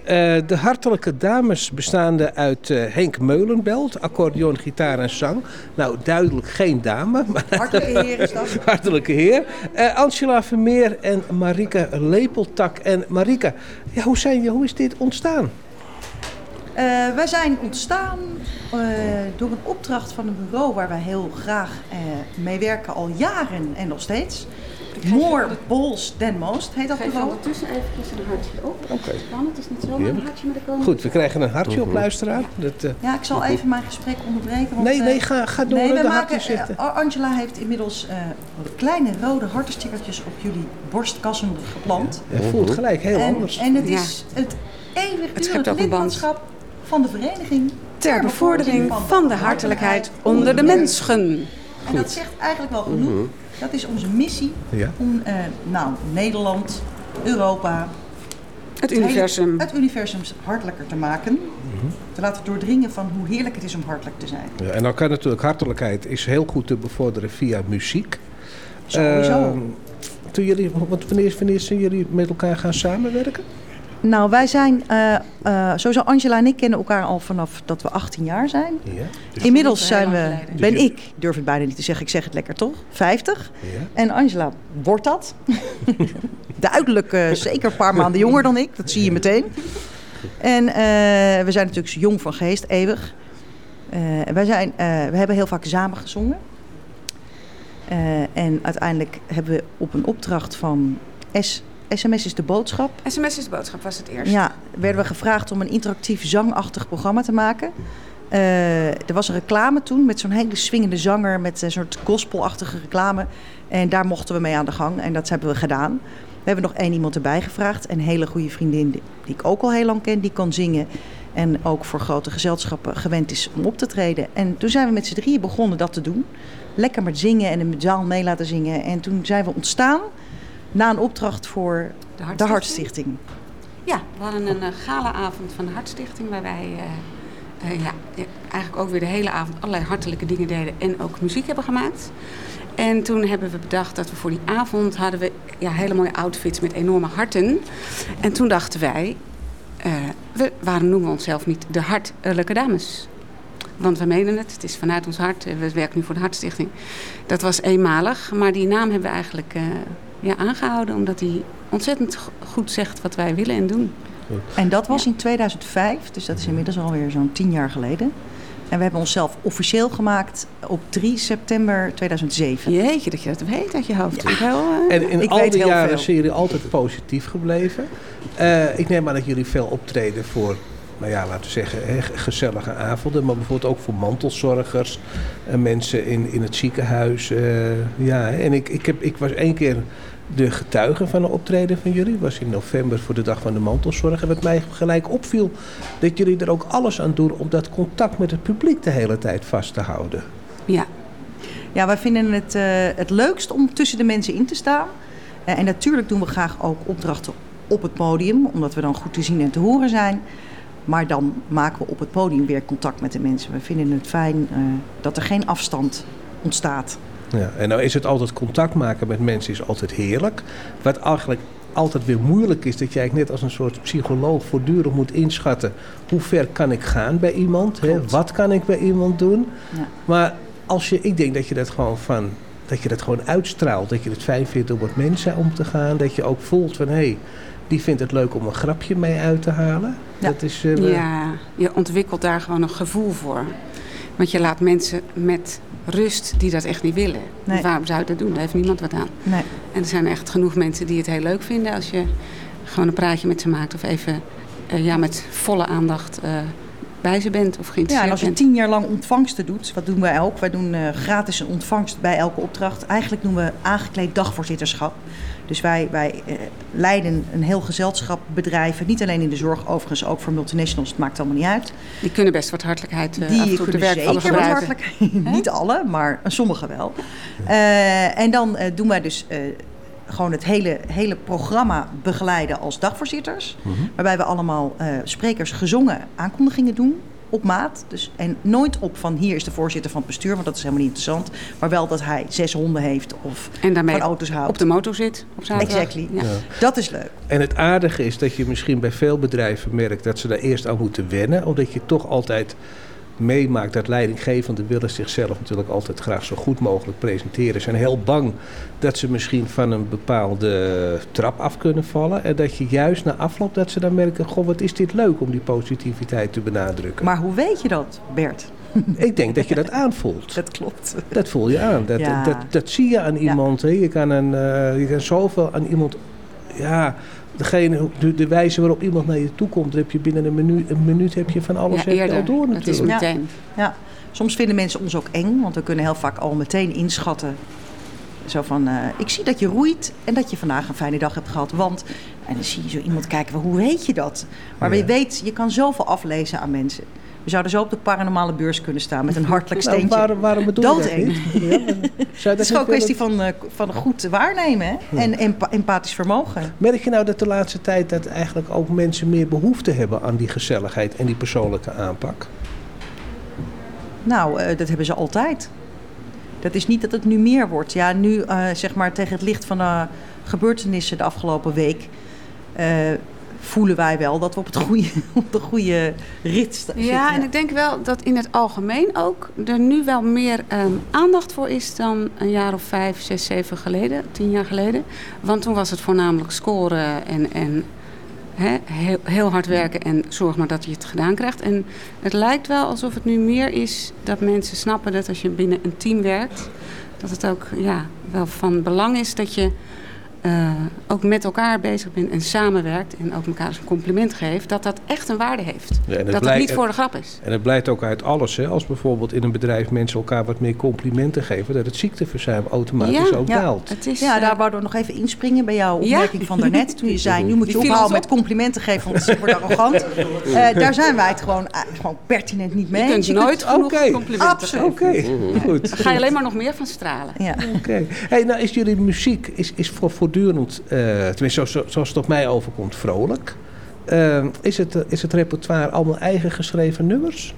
De Hartelijke Dames bestaande uit Henk Meulenbelt, accordeon, gitaar en zang. Nou, duidelijk geen dame. Maar Hartelijke heer is dat. Hartelijke heer. Angela Vermeer en Marika Lepeltak. En Marika, ja, hoe is dit ontstaan? Wij zijn ontstaan door een opdracht van een bureau waar wij heel graag mee werken al jaren en nog steeds. More balls than most heet dat bureau. Ik geef ondertussen even een hartje op. Oké. Spannend, het is niet zomaar een hartje, maar er komen... Goed, we krijgen een hartje op, luisteraar. Ja, ik zal even mijn gesprek onderbreken. Want, Nee, ga door de hartjes zitten. Angela heeft inmiddels kleine rode hartenstickertjes op jullie borstkassen geplant. Ja, het voelt gelijk heel anders. En het is het eeuwigdurende lidmaatschap van de vereniging ter bevordering van de hartelijkheid onder de mensen. En dat zegt eigenlijk wel genoeg. Dat is onze missie om Nederland, Europa, het universum hartelijker te maken. Te laten doordringen van hoe heerlijk het is om hartelijk te zijn. Ja, en dan kan natuurlijk hartelijkheid is heel goed te bevorderen via muziek. Sowieso. Wanneer zijn jullie met elkaar gaan samenwerken? Nou, wij zijn, sowieso Angela en ik kennen elkaar al vanaf dat we 18 jaar zijn. Ja, dus inmiddels ben ik, durf het bijna niet te zeggen, ik zeg het lekker toch, 50. Ja. En Angela wordt dat. Duidelijk zeker een paar maanden jonger dan ik, dat zie je meteen. En we zijn natuurlijk jong van geest, eeuwig. We hebben heel vaak samen gezongen. En uiteindelijk hebben we op een opdracht van SMS is de boodschap. SMS is de boodschap was het eerst. Ja, werden we gevraagd om een interactief zangachtig programma te maken. Er was een reclame toen met zo'n hele swingende zanger met een soort gospelachtige reclame. En daar mochten we mee aan de gang en dat hebben we gedaan. We hebben nog 1 iemand erbij gevraagd. Een hele goede vriendin die ik ook al heel lang ken, die kan zingen. En ook voor grote gezelschappen gewend is om op te treden. En toen zijn we met z'n drieën begonnen dat te doen. Lekker met zingen en de zaal mee laten zingen. En toen zijn we ontstaan na een opdracht voor de Hartstichting. Ja, we hadden een galaavond van de Hartstichting waar wij eigenlijk ook weer de hele avond allerlei hartelijke dingen deden en ook muziek hebben gemaakt. En toen hebben we bedacht dat we voor die avond hadden we hele mooie outfits met enorme harten. En toen dachten wij, waarom noemen we onszelf niet de Hartelijke Dames? Want we menen het is vanuit ons hart. We werken nu voor de Hartstichting. Dat was eenmalig, maar die naam hebben we eigenlijk aangehouden, omdat die ontzettend goed zegt wat wij willen en doen. En dat was in 2005, dus dat is inmiddels alweer zo'n 10 jaar geleden. En we hebben onszelf officieel gemaakt op 3 september 2007. Jeetje, dat je dat weet uit je hoofd. Ja. En in al die jaren zijn jullie altijd positief gebleven. Ik neem aan dat jullie veel optreden voor, laten we zeggen, gezellige avonden. Maar bijvoorbeeld ook voor mantelzorgers. Mensen in het ziekenhuis. En ik was 1 keer de getuige van een optreden van jullie. Was in november voor de Dag van de Mantelzorg. En wat mij gelijk opviel, dat jullie er ook alles aan doen om dat contact met het publiek de hele tijd vast te houden. Ja, wij vinden het leukst om tussen de mensen in te staan. En natuurlijk doen we graag ook opdrachten op het podium, omdat we dan goed te zien en te horen zijn. Maar dan maken we op het podium weer contact met de mensen. We vinden het fijn dat er geen afstand ontstaat. Ja, en nou is het altijd contact maken met mensen is altijd heerlijk. Wat eigenlijk altijd weer moeilijk is, dat je eigenlijk net als een soort psycholoog voortdurend moet inschatten. Hoe ver kan ik gaan bij iemand? Hè? Wat kan ik bij iemand doen? Ja. Maar ik denk dat je dat gewoon uitstraalt. Dat je het fijn vindt om met mensen om te gaan. Dat je ook voelt van die vindt het leuk om een grapje mee uit te halen. Ja. Dat is, je ontwikkelt daar gewoon een gevoel voor. Want je laat mensen met rust die dat echt niet willen. Nee. Waarom zou je dat doen? Daar heeft niemand wat aan. Nee. En er zijn echt genoeg mensen die het heel leuk vinden als je gewoon een praatje met ze maakt. Of even met volle aandacht bij ze bent of geïnteresseerd bent. Ja, en als je 10 jaar lang ontvangsten doet, wat doen wij ook? Wij doen gratis een ontvangst bij elke opdracht. Eigenlijk noemen we aangekleed dagvoorzitterschap. Dus wij leiden een heel gezelschap bedrijven. Niet alleen in de zorg, overigens ook voor multinationals. Het maakt allemaal niet uit. Die kunnen best wat hartelijkheid die kunnen zeker wat hartelijkheid. Niet alle, maar sommige wel. En dan doen wij dus gewoon het hele programma begeleiden als dagvoorzitters. Mm-hmm. Waarbij we allemaal sprekers gezongen aankondigingen doen op maat. Dus, en nooit op van hier is de voorzitter van het bestuur, want dat is helemaal niet interessant. Maar wel dat hij 6 honden heeft of en daarmee van auto's houdt. Op de motor zit op zaterdag. Exactly. Ja. Dat is leuk. En het aardige is dat je misschien bij veel bedrijven merkt dat ze daar eerst aan moeten wennen. Omdat je toch altijd meemaakt dat leidinggevenden willen zichzelf natuurlijk altijd graag zo goed mogelijk presenteren. Ze zijn heel bang dat ze misschien van een bepaalde trap af kunnen vallen. En dat je juist na afloop dat ze dan merken, goh, wat is dit leuk om die positiviteit te benadrukken. Maar hoe weet je dat, Bert? Ik denk dat je dat aanvoelt. Dat klopt. Dat voel je aan. Dat zie je aan iemand. Hè. Je kan zoveel aan iemand... Ja, de wijze waarop iemand naar je toe komt, heb je binnen een minuut heb je van alles al door natuurlijk. Het is meteen. Ja. Soms vinden mensen ons ook eng, want we kunnen heel vaak al meteen inschatten. Zo van, ik zie dat je roeit en dat je vandaag een fijne dag hebt gehad. Want, en dan zie je zo iemand kijken, hoe weet je dat? Maar je kan zoveel aflezen aan mensen. We zouden zo op de paranormale beurs kunnen staan met een hartelijk steentje. Waarom bedoel je dat niet? Het is gewoon een kwestie van goed waarnemen, hè? En empathisch vermogen. Merk je nou dat de laatste tijd dat eigenlijk ook mensen meer behoefte hebben aan die gezelligheid en die persoonlijke aanpak? Nou, dat hebben ze altijd. Dat is niet dat het nu meer wordt. Ja, nu zeg maar tegen het licht van de gebeurtenissen de afgelopen week voelen wij wel dat we op de goede rit zitten. Ja, en ik denk wel dat in het algemeen ook er nu wel meer aandacht voor is dan een jaar of 5, 6, 7 geleden, 10 jaar geleden. Want toen was het voornamelijk scoren en heel hard werken en zorg maar dat je het gedaan krijgt. En het lijkt wel alsof het nu meer is dat mensen snappen dat als je binnen een team werkt, dat het ook wel van belang is dat je ook met elkaar bezig bent en samenwerkt en ook elkaar eens een compliment geeft, dat echt een waarde heeft. Ja, dat het niet voor de grap is. En het blijkt ook uit alles. Hè? Als bijvoorbeeld in een bedrijf mensen elkaar wat meer complimenten geven, dat het ziekteverzuim automatisch ook daalt. Daar wouden we nog even inspringen bij jouw opmerking van daarnet. Toen je zei, nu moet je ophouden met complimenten geven, want het wordt arrogant. Daar zijn wij het gewoon pertinent niet mee. Je kunt nooit genoeg complimenten absoluut geven. Goed. Daar ga je alleen maar nog meer van stralen. Ja. Hey, nou is jullie muziek is voortdurend, tenminste zoals het op mij overkomt, vrolijk. Is het repertoire allemaal eigen geschreven nummers?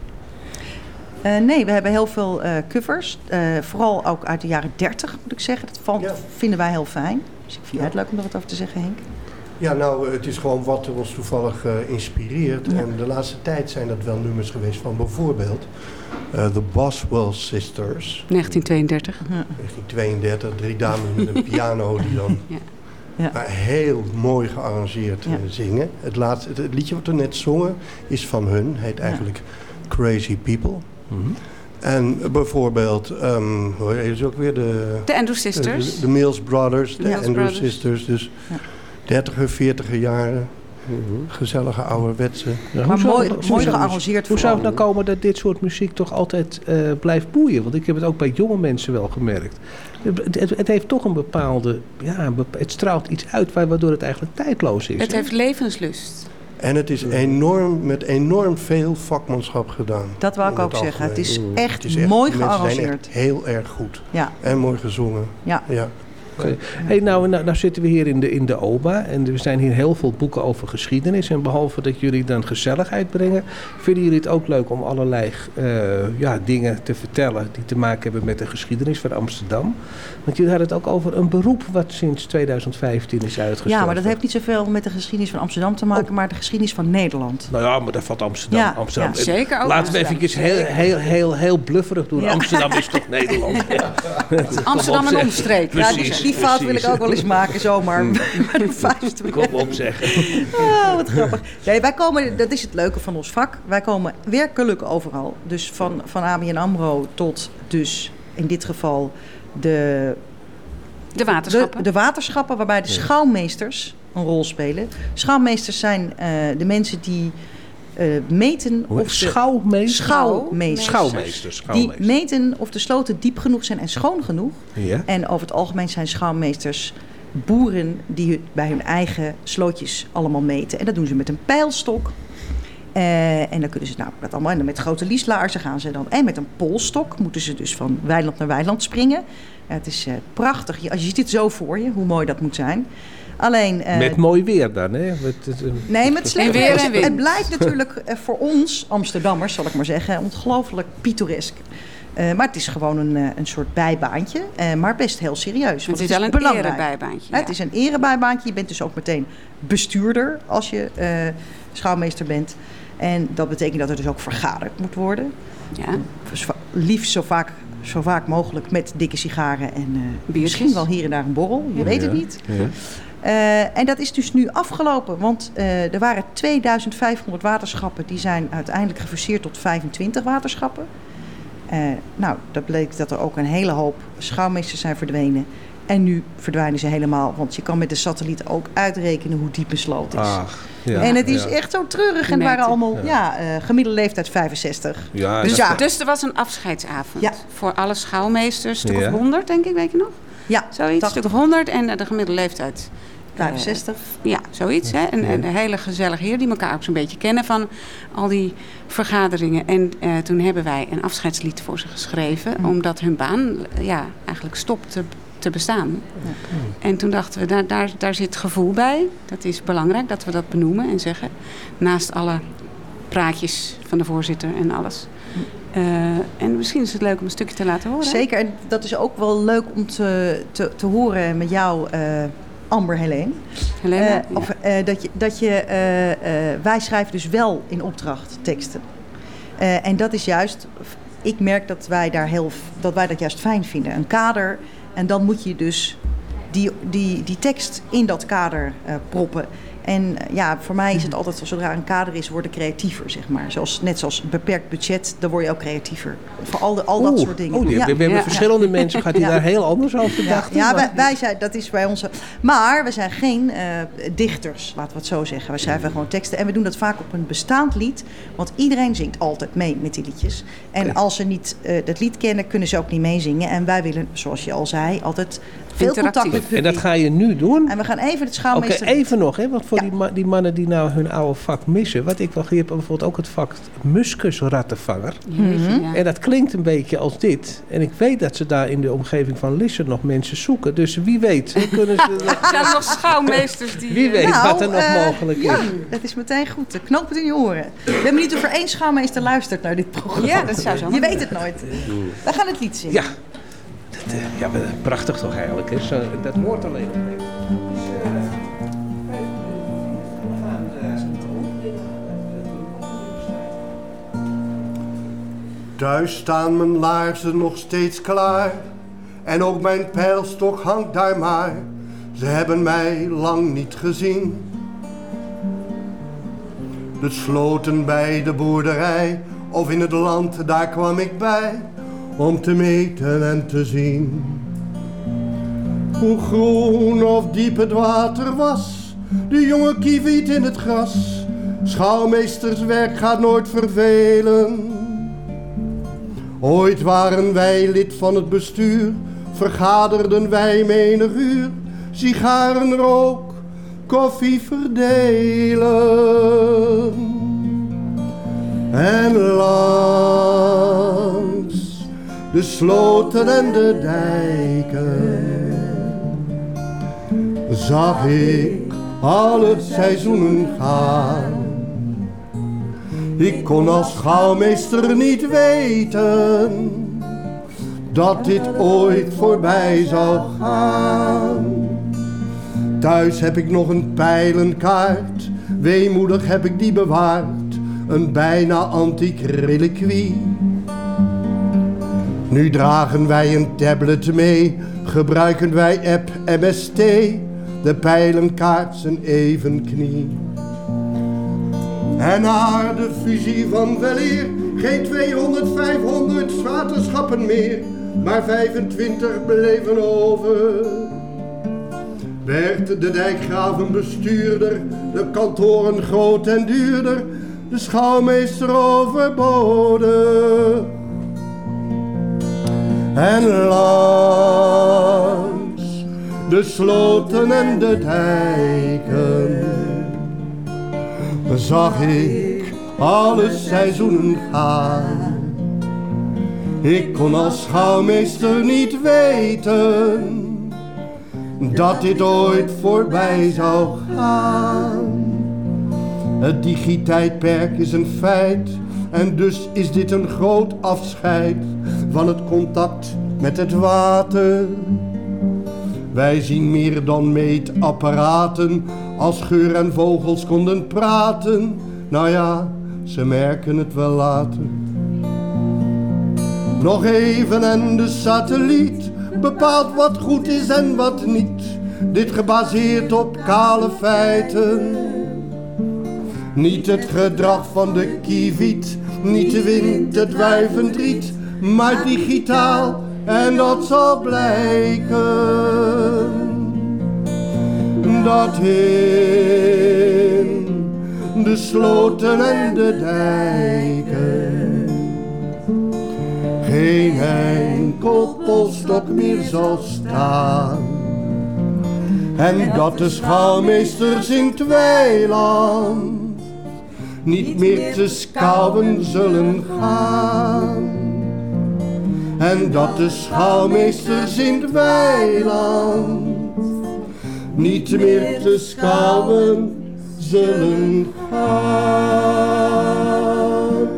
Nee, we hebben heel veel covers. Vooral ook uit de jaren 30, moet ik zeggen. Dat vinden wij heel fijn. Dus ik vind het leuk om er wat over te zeggen, Henk. Ja, nou, het is gewoon wat ons toevallig inspireert. Ja. En de laatste tijd zijn dat wel nummers geweest van bijvoorbeeld The Boswell Sisters. 1932. 1932, 3 dames met een piano die dan maar heel mooi gearrangeerd zingen. Het liedje wat we net zongen is van hun, heet eigenlijk Crazy People. Mm-hmm. En bijvoorbeeld, hoe heet het ook weer? De Andrew Sisters. De Mills Brothers, de Andrew Sisters. Dus 30er, 40er jaren. Gezellige ouderwetse. Ja, maar mooi gearrangeerd. Hoe zou het nou komen dat dit soort muziek toch altijd blijft boeien? Want ik heb het ook bij jonge mensen wel gemerkt. Het heeft toch een bepaalde... Ja, het straalt iets uit waardoor het eigenlijk tijdloos is. Het heeft levenslust. En het is met enorm veel vakmanschap gedaan. Dat wou ik ook zeggen. Het is echt mooi gearrangeerd. Zijn echt heel erg goed. Ja. En mooi gezongen. Ja. Okay. Hey, nou zitten we hier in de OBA en er zijn hier heel veel boeken over geschiedenis. En behalve dat jullie dan gezelligheid brengen, vinden jullie het ook leuk om allerlei dingen te vertellen die te maken hebben met de geschiedenis van Amsterdam. Want jullie hadden het ook over een beroep wat sinds 2015 is uitgesteld. Ja, maar dat heeft niet zoveel met de geschiedenis van Amsterdam te maken, maar de geschiedenis van Nederland. Nou ja, maar daar valt Amsterdam. Ja, Amsterdam. Ja. Zeker ook. Laten we even heel blufferig doen. Ja. Amsterdam is toch Nederland? Ja. Amsterdam en omstreek. Precies. Die fout wil ik ook wel eens maken, zomaar. Kom op zeggen. Oh, wat grappig. Nee, wij komen, dat is het leuke van ons vak. Wij komen werkelijk overal. Dus van ABN AMRO tot dus in dit geval de waterschappen. De waterschappen, waarbij de schouwmeesters een rol spelen. Schouwmeesters zijn de mensen die meten of schouwmeesters. Die meten of de sloten diep genoeg zijn en schoon genoeg. Ja. En over het algemeen zijn schouwmeesters boeren die bij hun eigen slootjes allemaal meten. En dat doen ze met een peilstok. En dan kunnen ze dat allemaal. En dan met grote lieslaarzen gaan ze dan. En met een polstok moeten ze dus van weiland naar weiland springen. Het is prachtig. Je ziet het zo voor je, hoe mooi dat moet zijn. Alleen, met mooi weer dan, hè? Nee, met slecht weer. Het blijft natuurlijk voor ons, Amsterdammers, zal ik maar zeggen, ongelooflijk pittoresk. Maar het is gewoon een soort bijbaantje, maar best heel serieus. Het is wel een erebijbaantje. Ja. Het is een erebijbaantje. Je bent dus ook meteen bestuurder als je schouwmeester bent. En dat betekent dat er dus ook vergaderd moet worden. Ja. Liefst zo vaak mogelijk met dikke sigaren en misschien wel hier en daar een borrel. Je weet het niet. Ja. En dat is dus nu afgelopen, want er waren 2500 waterschappen. Die zijn uiteindelijk gefuseerd tot 25 waterschappen. Dat bleek dat er ook een hele hoop schouwmeesters zijn verdwenen. En nu verdwijnen ze helemaal, want je kan met de satelliet ook uitrekenen hoe diep een sloot is. Ach, ja, en het is echt zo treurig. En het waren allemaal gemiddelde leeftijd 65. Ja, dus er was een afscheidsavond voor alle schouwmeesters. Stuk of 100, denk ik, weet je nog? Ja, zoiets, stuk of 100 en de gemiddelde leeftijd 65. Ja, zoiets. Hè? En de hele gezellige heer die elkaar ook zo'n beetje kennen van al die vergaderingen. En toen hebben wij een afscheidslied voor ze geschreven. Omdat hun baan eigenlijk stopte te bestaan. Ja. En toen dachten we, daar zit gevoel bij. Dat is belangrijk dat we dat benoemen en zeggen. Naast alle praatjes van de voorzitter en alles. En misschien is het leuk om een stukje te laten horen. Zeker, en dat is ook wel leuk om te horen met jou, Amber Helene. Wij schrijven dus wel in opdracht teksten. En dat is juist, ik merk dat wij dat juist fijn vinden. Een kader, en dan moet je dus die tekst in dat kader proppen. En voor mij is het altijd, zodra een kader is, worden creatiever, zeg maar. Net zoals een beperkt budget, dan word je ook creatiever. Voor al dat soort dingen. We hebben verschillende mensen gehad die daar heel anders over dachten. Ja, wij zijn, dat is bij ons. Maar we zijn geen dichters, laten we het zo zeggen. We schrijven gewoon teksten en we doen dat vaak op een bestaand lied. Want iedereen zingt altijd mee met die liedjes. En als ze niet dat lied kennen, kunnen ze ook niet meezingen. En wij willen, zoals je al zei, altijd veel contact met publiek. En dat ga je nu doen? En we gaan even het schouwmeester... Oké, even nog, hè, want voor die mannen die nou hun oude vak missen. Wat ik wel heb, bijvoorbeeld ook het vak muskusrattenvanger. Mm-hmm. En dat klinkt een beetje als dit. En ik weet dat ze daar in de omgeving van Lisse nog mensen zoeken. Dus wie weet, kunnen ze... Zijn er nog schouwmeesters die... Wie weet wat er nog mogelijk is. Ja, dat is meteen goed. Knoop het in je oren. Ik ben benieuwd of er één schouwmeester luistert naar dit programma. Ja, dat zou zo. Je weet het nooit. We gaan het lied zingen. Ja. Prachtig toch eigenlijk. Hè? Dat hoort alleen. Thuis staan mijn laarzen nog steeds klaar. En ook mijn pijlstok hangt daar maar. Ze hebben mij lang niet gezien. De sloten bij de boerderij of in het land, daar kwam ik bij. Om te meten en te zien hoe groen of diep het water was. De jonge kieviet in het gras. Schouwmeesterswerk gaat nooit vervelen. Ooit waren wij lid van het bestuur. Vergaderden wij menig uur. Sigarenrook, koffie verdelen. En langs de sloten en de dijken zag ik alle seizoenen gaan. Ik kon als schouwmeester niet weten dat dit ooit voorbij zou gaan. Thuis heb ik nog een pijlenkaart, weemoedig heb ik die bewaard. Een bijna antiek reliquie. Nu dragen wij een tablet mee, gebruiken wij app MST, de pijlenkaart zijn evenknie. En na de fusie van weleer, geen 200, 500 waterschappen meer, maar 25 bleven over. Werd de dijkgraven bestuurder, de kantoren groot en duurder, de schouwmeester overbodig. En langs de sloten en de dijken zag ik alle seizoenen gaan. Ik kon als schouwmeester niet weten dat dit ooit voorbij zou gaan. Het digitijdperk is een feit en dus is dit een groot afscheid van het contact met het water. Wij zien meer dan meetapparaten, als geur en vogels konden praten. Nou ja, ze merken het wel later. Nog even en de satelliet bepaalt wat goed is en wat niet. Dit gebaseerd op kale feiten. Niet het gedrag van de kieviet, niet de wind, het wuivend riet, maar digitaal en dat zal blijken. Dat in de sloten en de dijken geen enkel polstok meer zal staan. En dat de schouwmeesters in het weiland niet meer te schouwen zullen gaan. En dat de schouwmeesters in het weiland niet meer te schouwen zullen gaan.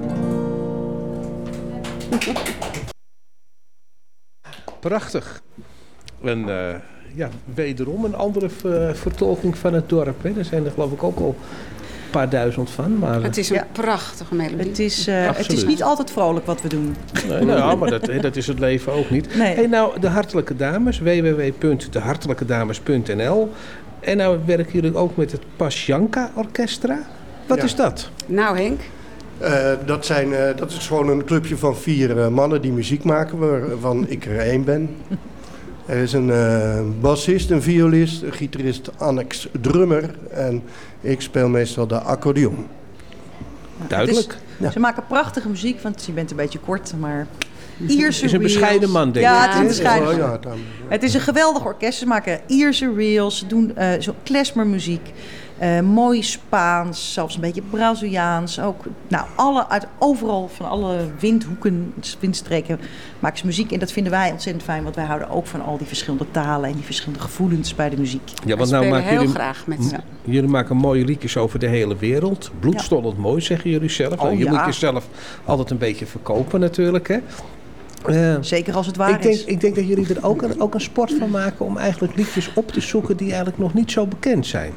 Prachtig. En wederom een andere vertolking van het dorp. Hè. Er zijn er geloof ik ook al een paar duizend van. Maar het is een prachtige melodie. Het is niet altijd vrolijk wat we doen. Nee, maar dat is het leven ook niet. Nee. Hey, nou, de Hartelijke Dames, www.dehartelijkedames.nl. En nou werken jullie ook met het Pasjanka Orkestra. Wat is dat? Nou, Henk. Dat is gewoon een clubje van 4 mannen die muziek maken, waarvan ik er 1 ben. Er is een bassist, een violist, een gitarist, annex drummer en ik speel meestal de accordeon. Duidelijk. Ze maken prachtige muziek, want je bent een beetje kort, maar... Het is een bescheiden man, denk ik. Ja, het is een bescheiden man. Het is een geweldig orkest. Ze maken Ierse reels, ze doen zo klezmermuziek. Mooi Spaans, zelfs een beetje Braziliaans. Ook, overal van alle windhoeken, windstreken maken ze muziek. En dat vinden wij ontzettend fijn, want wij houden ook van al die verschillende talen en die verschillende gevoelens bij de muziek. Ja, want nou maken jullie graag met ze. Jullie maken mooie liedjes over de hele wereld. Bloedstollend mooi, zeggen jullie zelf. Je moet jezelf altijd een beetje verkopen natuurlijk, hè. Zeker als het waar is. Ik denk dat jullie er ook een sport van maken om eigenlijk liedjes op te zoeken die eigenlijk nog niet zo bekend zijn.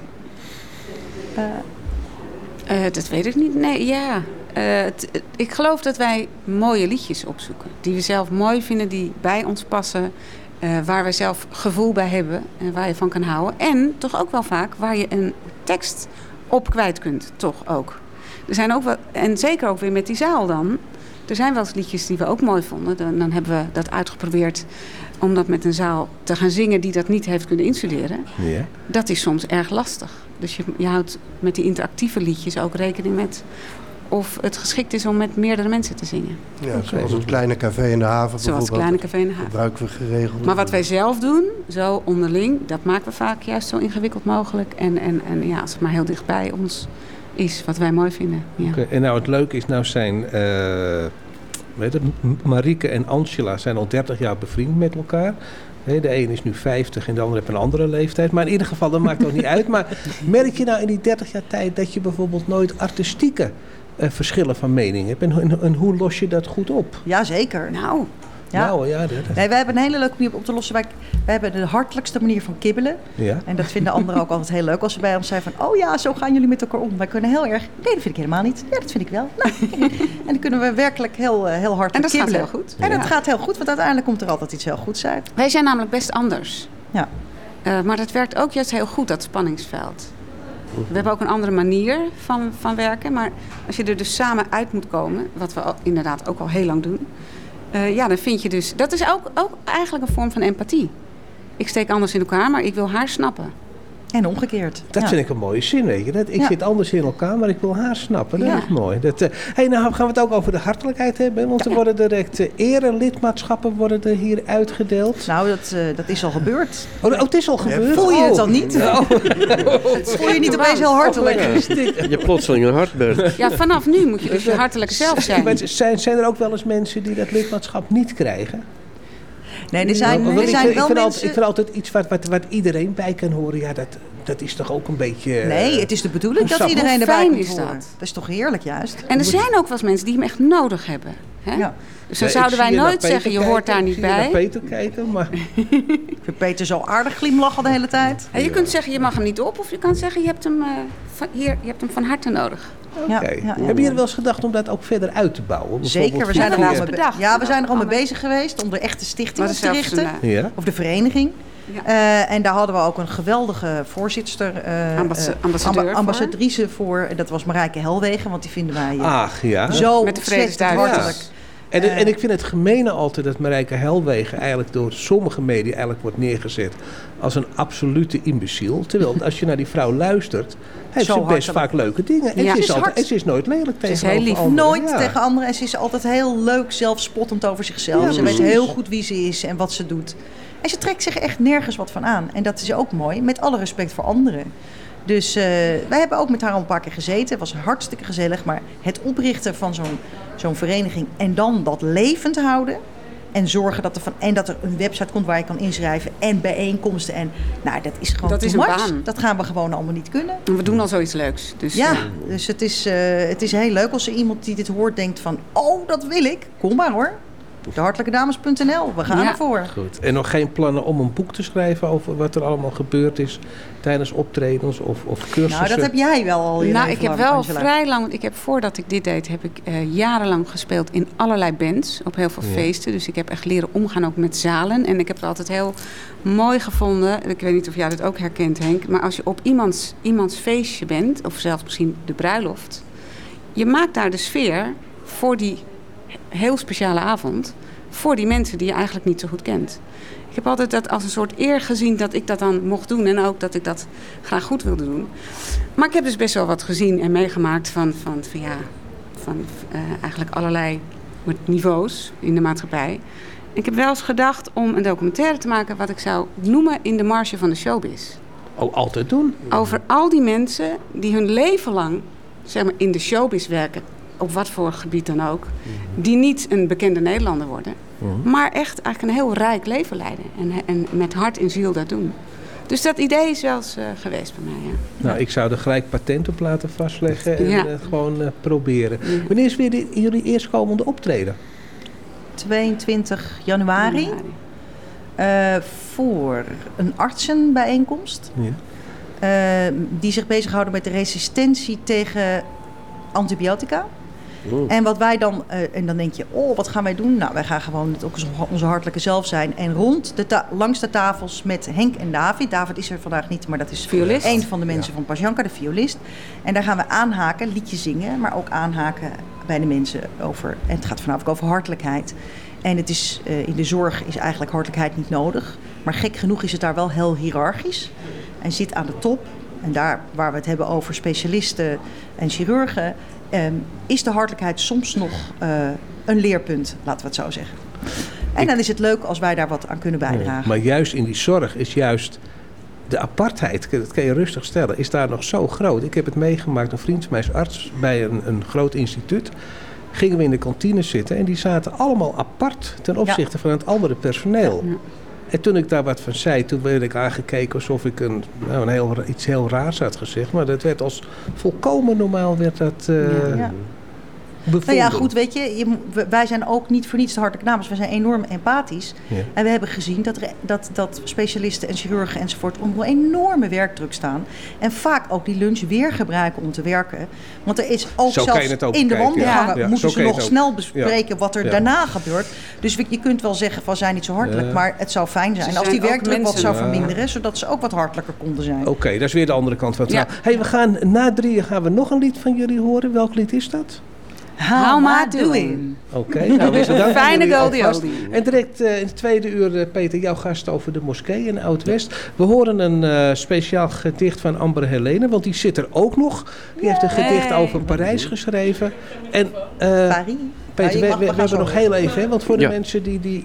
Dat weet ik niet. Nee, ja. Ik geloof dat wij mooie liedjes opzoeken. Die we zelf mooi vinden, die bij ons passen. Waar we zelf gevoel bij hebben en waar je van kan houden. En toch ook wel vaak waar je een tekst op kwijt kunt. Toch ook. Er zijn ook wel, en zeker ook weer met die zaal dan. Er zijn wel eens liedjes die we ook mooi vonden. Dan hebben we dat uitgeprobeerd om dat met een zaal te gaan zingen die dat niet heeft kunnen instuderen. Ja. Dat is soms erg lastig. Dus je houdt met die interactieve liedjes ook rekening met of het geschikt is om met meerdere mensen te zingen. Ja, zoals het Kleine Café in de Haven bijvoorbeeld. Kleine Café in de Haven. Gebruiken we geregeld. Maar wat wij zelf doen, zo onderling, dat maken we vaak juist zo ingewikkeld mogelijk. En als het maar heel dichtbij ons is, wat wij mooi vinden. Ja. Okay. En nou, het leuke is, nou zijn Marieke en Angela zijn al 30 jaar bevriend met elkaar. De een is nu 50 en de ander heeft een andere leeftijd. Maar in ieder geval, dat maakt ook niet uit. Maar merk je nou in die 30 jaar tijd dat je bijvoorbeeld nooit artistieke verschillen van mening hebt? En hoe los je dat goed op? Jazeker. Nee, wij hebben een hele leuke manier op te lossen. Wij hebben de hartelijkste manier van kibbelen. Ja. En dat vinden anderen ook altijd heel leuk. Als ze bij ons zeggen van, oh ja, zo gaan jullie met elkaar om. Wij kunnen heel erg, nee, dat vind ik helemaal niet. Ja, dat vind ik wel. Nou, en dan kunnen we werkelijk heel hard kibbelen. En dat gaat heel goed. En dat gaat heel goed, want uiteindelijk komt er altijd iets heel goeds uit. Wij zijn namelijk best anders. Ja. Maar dat werkt ook juist heel goed, dat spanningsveld. We hebben ook een andere manier van werken. Maar als je er dus samen uit moet komen, wat we inderdaad ook al heel lang doen. Dan vind je dus... Dat is ook eigenlijk een vorm van empathie. Ik steek anders in elkaar, maar ik wil haar snappen. En omgekeerd. Dat vind ik een mooie zin, weet je. Ik zit anders in elkaar, maar ik wil haar snappen. Dat is mooi. Nou gaan we het ook over de hartelijkheid hebben. Want er worden direct erelidmaatschappen worden er hier uitgedeeld. Nou, dat is al gebeurd. Oh, het is al gebeurd? Voel je het al niet? Voel je niet opeens heel hartelijk? Je plotseling een hart bent. Ja, vanaf nu moet je dus je hartelijk zelf zijn. Zijn er ook wel eens mensen die dat lidmaatschap niet krijgen? Nee, er zijn wel mensen... Ik vind altijd iets wat iedereen bij kan horen. Ja, dat is toch ook een beetje... Nee, het is de bedoeling dat iedereen erbij kan horen. Dat is toch heerlijk juist. En er zijn ook wel eens mensen die hem echt nodig hebben. Hè? Ja. Dus dan zouden wij nooit zeggen, je hoort daar niet bij. Ik zie naar Peter kijken, maar... Ik vind Peter zo aardig glimlachen de hele tijd. Ja, je kunt zeggen, je mag hem niet op. Of je kan zeggen, je hebt hem van harte nodig. Okay. Hebben jullie wel eens gedacht om dat ook verder uit te bouwen? Zeker, we zijn er al mee bezig geweest om de echte stichting op te richten. Of de vereniging. Ja. En daar hadden we ook een geweldige voorzitster, ambassadrice voor. Dat was Marijke Helwegen, want die vinden wij zo met de vredesduif hartelijk. En ik vind het gemene altijd dat Marijke Helwegen eigenlijk door sommige media eigenlijk wordt neergezet als een absolute imbeciel. Terwijl als je naar die vrouw luistert, heeft ze best vaak leuke dingen. En ze is nooit lelijk tegen anderen. Nooit tegen anderen. En ze is altijd heel leuk, zelfspottend over zichzelf. Ja, ze weet heel goed wie ze is en wat ze doet. En ze trekt zich echt nergens wat van aan. En dat is ook mooi, met alle respect voor anderen. Dus wij hebben ook met haar al een paar keer gezeten. Het was hartstikke gezellig. Maar het oprichten van zo'n vereniging en dan dat levend houden. En zorgen dat er een website komt waar je kan inschrijven. En bijeenkomsten. En dat is gewoon dat is een baan. Dat gaan we gewoon allemaal niet kunnen. En we doen al zoiets leuks. Dus, dus het is heel leuk als er iemand die dit hoort denkt van... Oh, dat wil ik. Kom maar hoor. Dehartelijkedames.nl, we gaan ervoor. Goed. En nog geen plannen om een boek te schrijven over wat er allemaal gebeurd is tijdens optredens of cursussen? Nou, dat heb jij wel al. Ik heb wel vrij lang, want voordat ik dit deed, heb ik jarenlang gespeeld in allerlei bands, op heel veel feesten. Dus ik heb echt leren omgaan ook met zalen. En ik heb het altijd heel mooi gevonden, ik weet niet of jij dat ook herkent, Henk, maar als je op iemands feestje bent, of zelfs misschien de bruiloft, je maakt daar de sfeer voor die heel speciale avond voor die mensen die je eigenlijk niet zo goed kent. Ik heb altijd dat als een soort eer gezien dat ik dat dan mocht doen en ook dat ik dat graag goed wilde doen. Maar ik heb dus best wel wat gezien en meegemaakt van eigenlijk allerlei niveaus in de maatschappij. Ik heb wel eens gedacht om een documentaire te maken wat ik zou noemen In de Marge van de Showbiz. Oh, altijd doen? Over al die mensen die hun leven lang in de showbiz werken. Op wat voor gebied dan ook. Die niet een bekende Nederlander worden. Maar echt eigenlijk een heel rijk leven leiden. En met hart en ziel dat doen. Dus dat idee is wel eens geweest bij mij. Ja. Nou, ik zou er gelijk patent op laten vastleggen. En gewoon proberen. Wanneer is weer jullie eerstkomende optreden? 22 januari. Voor een artsenbijeenkomst. Die zich bezighouden met de resistentie tegen antibiotica. En wat wij dan... en dan denk je, wat gaan wij doen? Nou, wij gaan gewoon ook onze hartelijke zelf zijn. En langs de tafels met Henk en David. David is er vandaag niet, maar dat is een van de mensen van Pasjanka, de violist. En daar gaan we aanhaken, liedjes zingen, maar ook aanhaken bij de mensen over... En het gaat vanavond over hartelijkheid. En het is, in de zorg is eigenlijk hartelijkheid niet nodig. Maar gek genoeg is het daar wel heel hiërarchisch. En zit aan de top. En daar waar we het hebben over specialisten en chirurgen... is de hartelijkheid soms nog een leerpunt, laten we het zo zeggen. En dan is het leuk als wij daar wat aan kunnen bijdragen. Maar juist in die zorg is juist de apartheid, dat kan je rustig stellen, is daar nog zo groot. Ik heb het meegemaakt, een vriend van mij is arts bij een groot instituut. Gingen we in de kantine zitten en die zaten allemaal apart ten opzichte van het andere personeel. Ja. En toen ik daar wat van zei, toen werd ik aangekeken alsof ik iets heel raars had gezegd. Maar dat werd als volkomen normaal werd dat bevonden. Nou ja, goed, weet je, wij zijn ook niet voor niets de hartelijke dames. Wij zijn enorm empathisch. Ja. En we hebben gezien dat specialisten en chirurgen enzovoort onder een enorme werkdruk staan. En vaak ook die lunch weer gebruiken om te werken. Want er is ook zelfs in de wandelgangen moeten ze nog snel bespreken wat er daarna gebeurt. Dus je kunt wel zeggen van zijn niet zo hartelijk, maar het zou fijn zijn als die werkdruk wat zou verminderen, zodat ze ook wat hartelijker konden zijn. Oké, dat is weer de andere kant van het verhaal. Hey, we gaan na 3 gaan we nog een lied van jullie horen. Welk lied is dat? How ma doing? Oké, nou we bedanken fijne goldie. En direct in het tweede uur, Peter, jouw gast over de moskee in Oud-West. We horen een speciaal gedicht van Amber Helene, want die zit er ook nog. Die heeft een gedicht over Parijs geschreven. En Paris. Peter, we hebben nog heel even, hè, want voor de mensen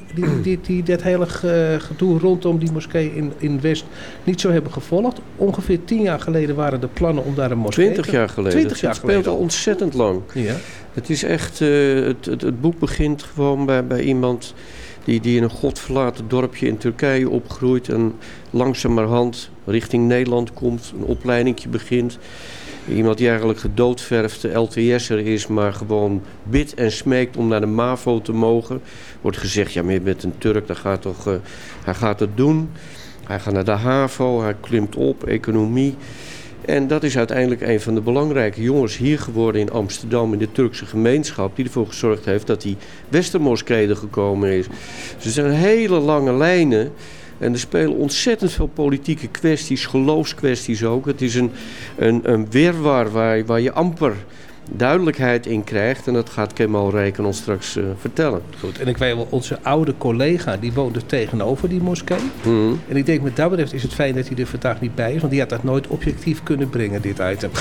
die dat hele gedoe rondom die moskee in West niet zo hebben gevolgd. Ongeveer 10 jaar geleden waren de plannen om daar een moskee 20 jaar geleden. 20 jaar geleden. Het speelt al ontzettend lang. Ja. Het is echt, het boek begint gewoon bij iemand die in een godverlaten dorpje in Turkije opgroeit en langzamerhand richting Nederland komt, een opleidingje begint. Iemand die eigenlijk gedoodverfde LTS'er is, maar gewoon bidt en smeekt om naar de MAVO te mogen. Wordt gezegd, ja, maar je bent een Turk, hij gaat het doen. Hij gaat naar de HAVO, hij klimt op, economie. En dat is uiteindelijk een van de belangrijke jongens hier geworden in Amsterdam, in de Turkse gemeenschap, die ervoor gezorgd heeft dat die Westermoskee er gekomen is. Dus er zijn hele lange lijnen. En er spelen ontzettend veel politieke kwesties, geloofskwesties ook. Het is een wirwar waar je amper duidelijkheid in krijgt. En dat gaat Kemal Reken ons straks vertellen. Goed, en ik weet wel, onze oude collega die woonde tegenover die moskee. En ik denk met dat betreft is het fijn dat hij er vandaag niet bij is. Want die had dat nooit objectief kunnen brengen, dit item.